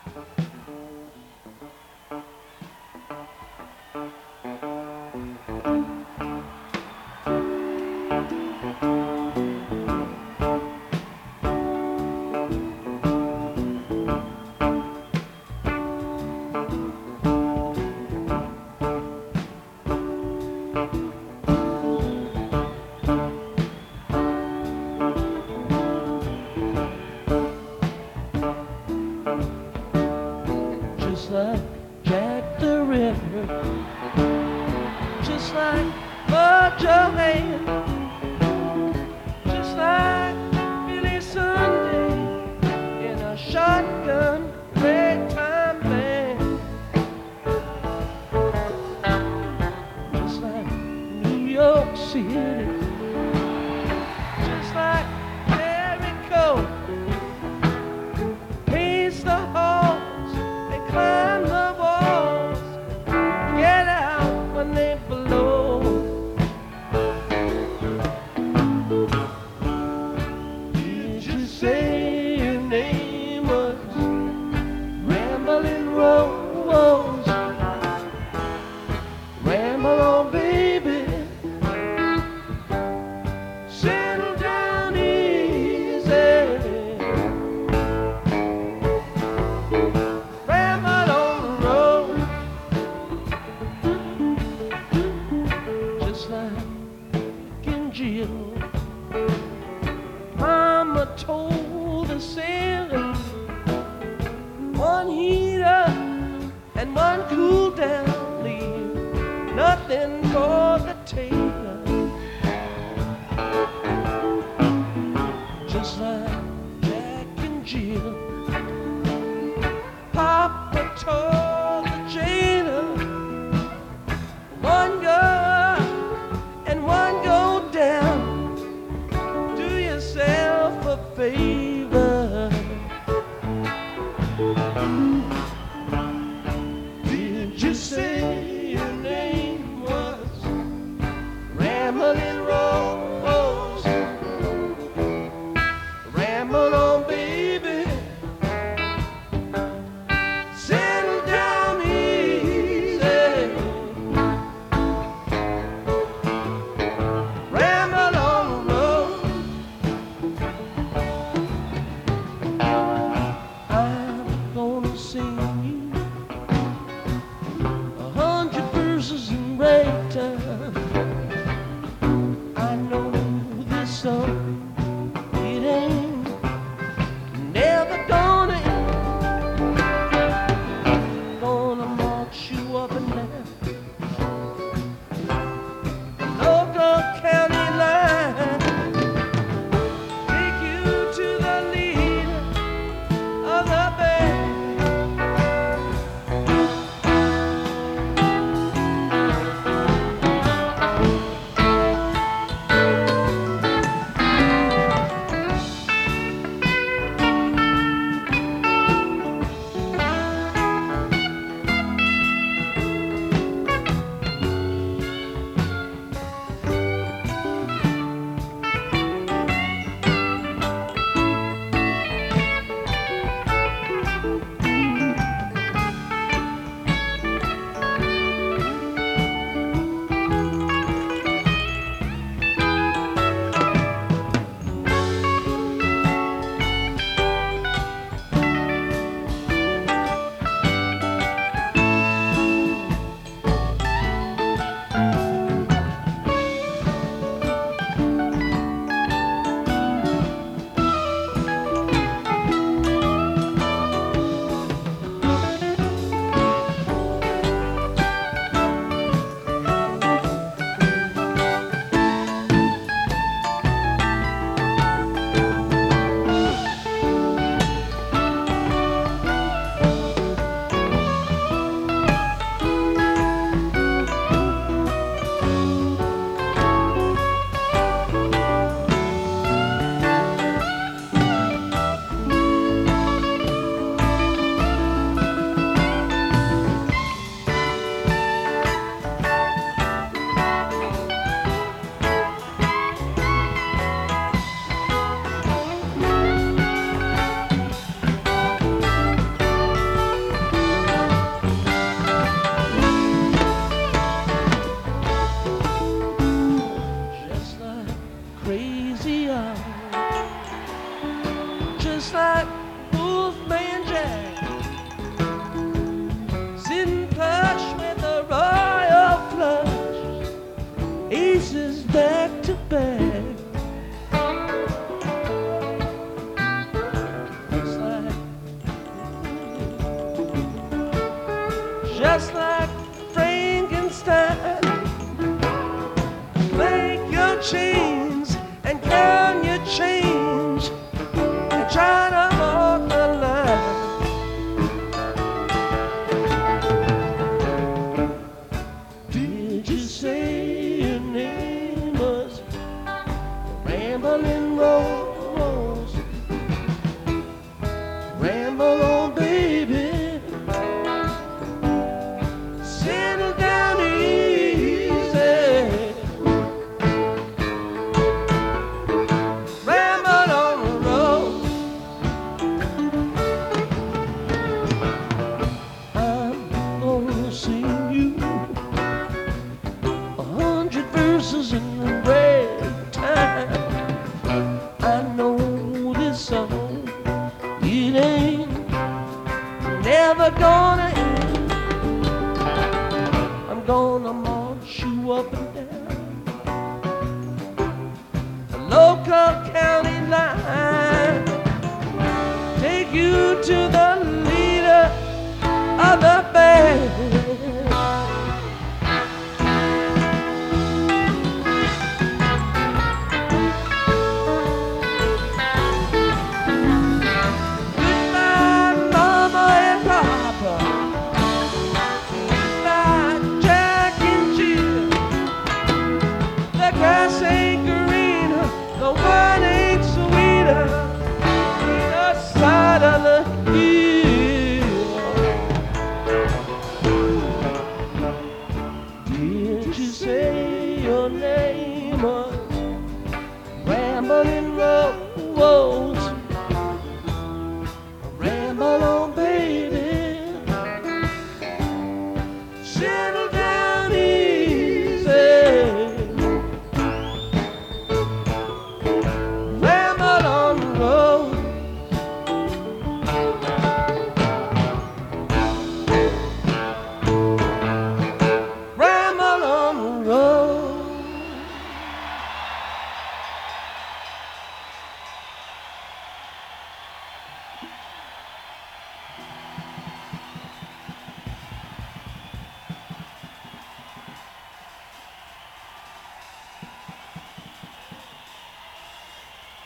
Just like Jack the Ripper, just like Bud Johann, just like Billy Sunday in a shotgun ragtime band, just like New York City, just like Jericho, pace the halls and climb the walls, get out when they blow. Did you say your name was Ramblin' Rose? Ramble on, baby. Settle down easy. Ramble on the road. Just like King Jill, Mama told the sailor, one heat up and one cool down, leave nothing for the tailor. Just like Jack and Jill, Papa told the jailer, one go up and one go down, do yourself a favor. Did you say your name was Ramblin' Rose? Ramble on, baby. Settle down easy. Ramble on the road. I'm gonna sing you 100 verses in ragtime. I know this song, it ain't never gonna end. Gonna march you up and down the local county line, take you to the leader of the band, just like Frankenstein. Make your chains and count your change and try to walk the line. Did you say your name was Rambling Rose? Ramble on, baby. Settle down easy. Ramble on the road. I'm gonna sing you 100 verses in ragtime. I know this song, it ain't never gonna end. I'm gonna march you up and down the local county line.